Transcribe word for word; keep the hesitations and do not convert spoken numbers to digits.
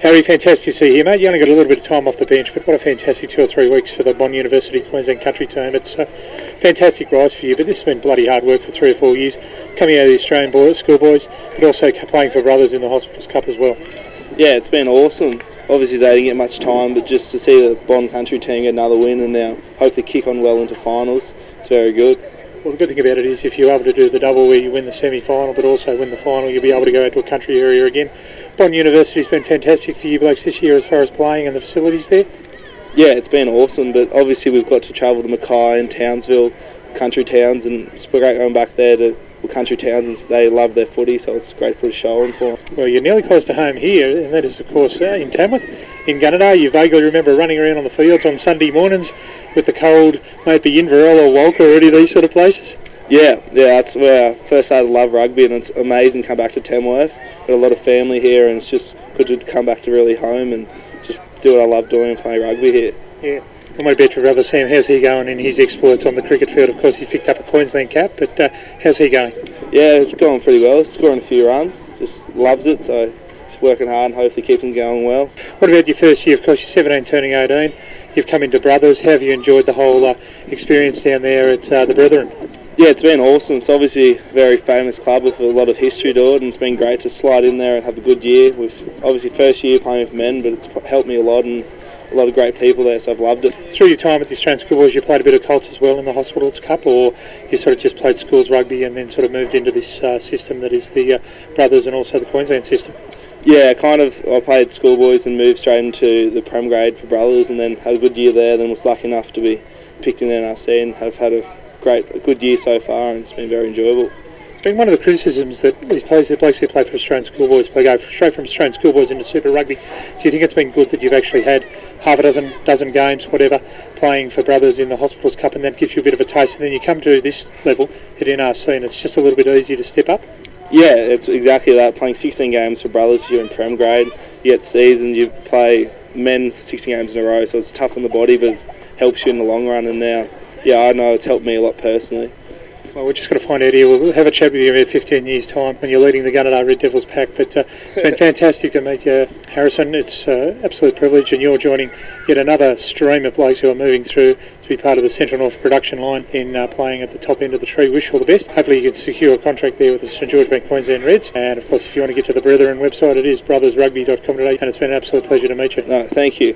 Harry, fantastic to see you here, mate. You only got a little bit of time off the bench, but what a fantastic two or three weeks for the Bond University Queensland Country team. It's a fantastic rise for you, but this has been bloody hard work for three or four years, coming out of the Australian boys, schoolboys, but also playing for brothers in the Hospitals Cup as well. Yeah, it's been awesome. Obviously they didn't get much time, but just to see the Bond Country team get another win and now hopefully kick on well into finals, it's very good. Well, the good thing about it is if you're able to do the double where you win the semi-final but also win the final, you'll be able to go out to a country area again. Bond University's been fantastic for you blokes this year as far as playing and the facilities there. Yeah, it's been awesome, but obviously we've got to travel to Mackay and Townsville, country towns, and it's great going back there to country towns, and they love their footy, so it's great to put a show on for them. Well, you're nearly close to home here, and that is, of course, uh, in Tamworth. In Gunnedah, you vaguely remember running around on the fields on Sunday mornings with the cold, maybe Inverell or Walker or any of these sort of places. Yeah, yeah, that's where I first started to love rugby, and it's amazing to come back to Tamworth. Got a lot of family here, and it's just good to come back to really home and just do what I love doing and play rugby here. Yeah. And what about your brother Sam? How's he going in his exploits on the cricket field? Of course, he's picked up a Queensland cap, but uh, how's he going? Yeah, it's going pretty well. Scoring a few runs, just loves it, so just working hard and hopefully keeps him going well. What about your first year? Of course, you're seventeen turning eighteen. You've come into Brothers. How have you enjoyed the whole uh, experience down there at uh, the Brethren? Yeah, it's been awesome. It's obviously a very famous club with a lot of history to it, and it's been great to slide in there and have a good year. We've obviously first year playing with men, but it's helped me a lot, and a lot of great people there, so I've loved it. Through your time at the Australian Schoolboys, you played a bit of Colts as well in the Hospitals Cup, or you sort of just played schools rugby and then sort of moved into this uh, system that is the uh, Brothers and also the Queensland system? Yeah, kind of. I played schoolboys and moved straight into the Prem grade for Brothers, and then had a good year there, then was lucky enough to be picked in N R C and have had a great, a good year so far, and it's been very enjoyable. It's been one of the criticisms that these players, the blokes who play for Australian Schoolboys, play go straight from Australian Schoolboys into Super Rugby. Do you think it's been good that you've actually had half a dozen, dozen games, whatever, playing for Brothers in the Hospitals Cup, and that gives you a bit of a taste, and then you come to this level at N R C and it's just a little bit easier to step up? Yeah, it's exactly that. Playing sixteen games for Brothers, you're in Prem grade, you get seasons, you play men for sixteen games in a row, so it's tough on the body, but helps you in the long run, and now, yeah, I know it's helped me a lot personally. Well, we're just going to find out here. We'll have a chat with you in about fifteen years' time when you're leading the Gunnedah Red Devils pack. But uh, it's been fantastic to meet you, Harrison. It's an uh, absolute privilege, and you're joining yet another stream of blokes who are moving through to be part of the Central North production line in uh, playing at the top end of the tree. Wish you all the best. Hopefully you can secure a contract there with the St George Bank Queensland Reds. And, of course, if you want to get to the Brethren website, it is brothers rugby dot com today. And it's been an absolute pleasure to meet you. No, thank you.